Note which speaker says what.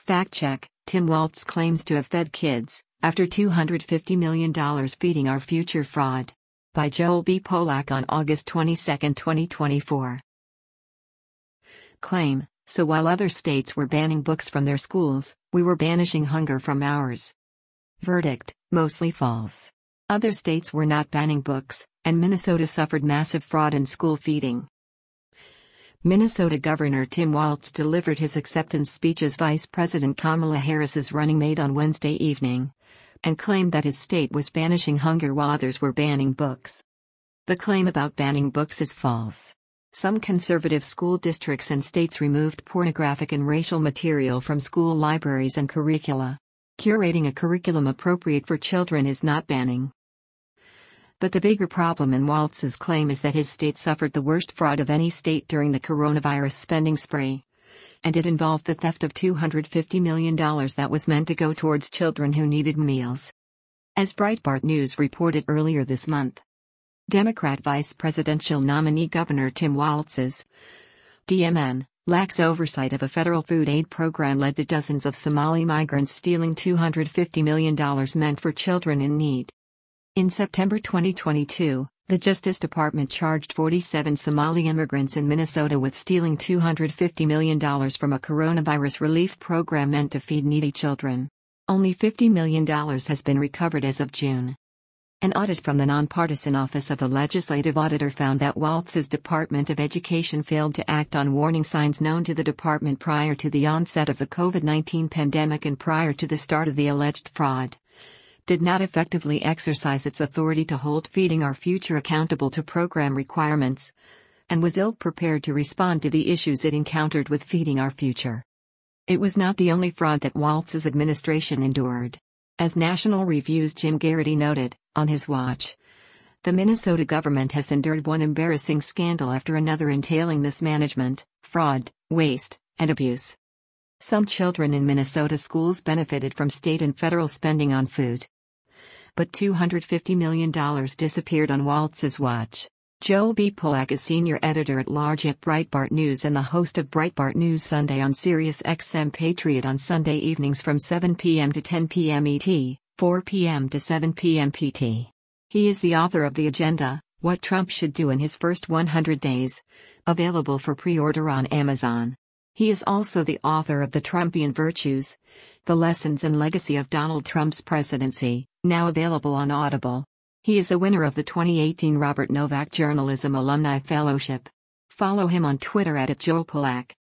Speaker 1: Fact check: Tim Walz claims to have fed kids, after $250 million feeding our future fraud. By Joel B. Polak on August 22, 2024. Claim: so while other states were banning books from their schools, we were banishing hunger from ours. Verdict: mostly false. Other states were not banning books, and Minnesota suffered massive fraud in school feeding. Minnesota Governor Tim Walz delivered his acceptance speech as Vice President Kamala Harris's running mate on Wednesday evening, and claimed that his state was banishing hunger while others were banning books. The claim about banning books is false. Some conservative school districts and states removed pornographic and racial material from school libraries and curricula. Curating a curriculum appropriate for children is not banning. But the bigger problem in Walz's claim is that his state suffered the worst fraud of any state during the coronavirus spending spree. And it involved the theft of $250 million that was meant to go towards children who needed meals. As Breitbart News reported earlier this month, Democrat vice presidential nominee Governor Tim Walz's DMN lax oversight of a federal food aid program led to dozens of Somali migrants stealing $250 million meant for children in need. In September 2022, the Justice Department charged 47 Somali immigrants in Minnesota with stealing $250 million from a coronavirus relief program meant to feed needy children. Only $50 million has been recovered as of June. An audit from the nonpartisan Office of the Legislative Auditor found that Walz's Department of Education failed to act on warning signs known to the department prior to the onset of the COVID-19 pandemic and prior to the start of the alleged fraud, did not effectively exercise its authority to hold Feeding Our Future accountable to program requirements, and was ill-prepared to respond to the issues it encountered with Feeding Our Future. It was not the only fraud that Walz's administration endured. As National Review's Jim Garrity noted, on his watch, the Minnesota government has endured one embarrassing scandal after another entailing mismanagement, fraud, waste, and abuse. Some children in Minnesota schools benefited from state and federal spending on food. But $250 million disappeared on Walz's watch. Joel B. Polak is senior editor-at-large at Breitbart News and the host of Breitbart News Sunday on Sirius XM Patriot on Sunday evenings from 7 p.m. to 10 p.m. ET, 4 p.m. to 7 p.m. PT. He is the author of The Agenda: What Trump Should Do in His First 100 Days, available for pre-order on Amazon. He is also the author of The Trumpian Virtues: The Lessons and Legacy of Donald Trump's Presidency, now available on Audible. He is a winner of the 2018 Robert Novak Journalism Alumni Fellowship. Follow him on Twitter @JoelPolak.